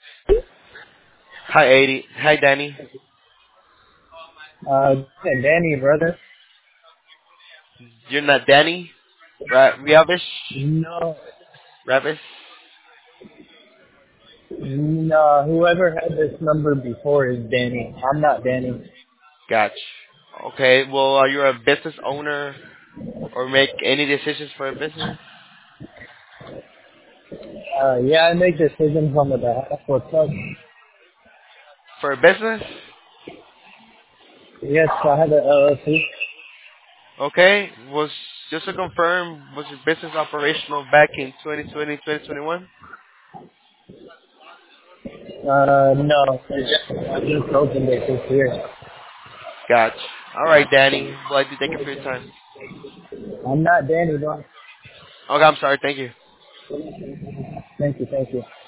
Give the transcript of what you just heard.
Hi, 80. Hi, Danny. Danny, brother. You're not Danny? Right? Ravish? No, Ravish? no, whoever had this number before is Danny. I'm not Danny. Gotcha. Okay, well, are you a business owner or make any decisions for a business? Yeah, I make decisions on the behalf of club. For a business? Yes, I have an LLC. Okay, just to confirm, was your business operational back in 2020, 2021? No, I just opened it this year. Gotcha. All right, Danny. Well, I do thank you for your time. I'm not Danny, though. Okay, I'm sorry. Thank you. Thank you, thank you.